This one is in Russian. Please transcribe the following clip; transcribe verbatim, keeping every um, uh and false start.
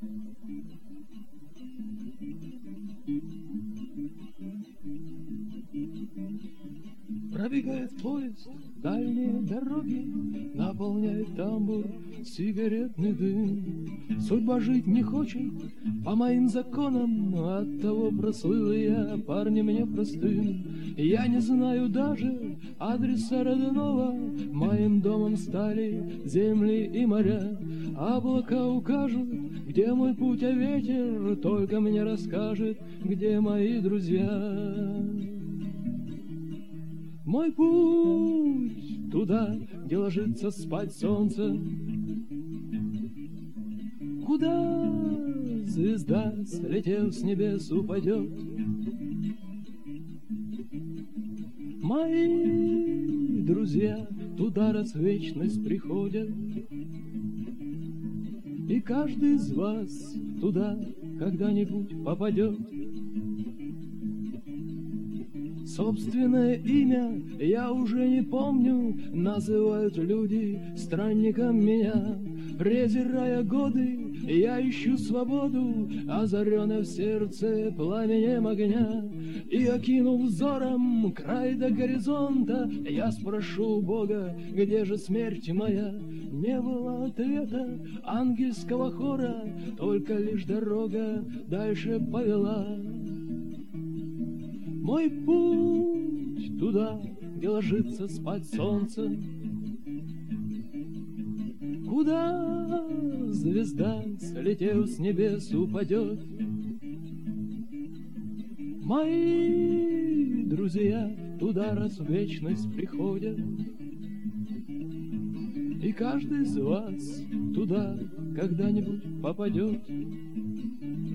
Пробегает поезд, дальние дороги, наполняет тамбур сигаретный дым. Судьба жить не хочет по моим законам, оттого прослыл я парнем непростым. Я не знаю даже адреса родного, моим домом стали земли и моря. Облака укажут, где мой путь, а ветер только мне расскажет, где мои друзья. Мой путь туда, где ложится спать солнце, куда звезда, слетев с небес, упадет. Мои друзья туда раз в вечность приходят, и каждый из вас туда когда-нибудь попадет. Собственное имя я уже не помню, называют люди странником меня. Презирая годы, я ищу свободу, озаренная в сердце пламенем огня. И, окинув взором край до горизонта, я спрошу у Бога, где же смерть моя? Не было ответа ангельского хора, только лишь дорога дальше повела. Мой путь туда, где ложится спать солнце, куда звезда, слетев с небес, упадет. Мои друзья туда раз в вечность приходят, и каждый из вас туда когда-нибудь попадет.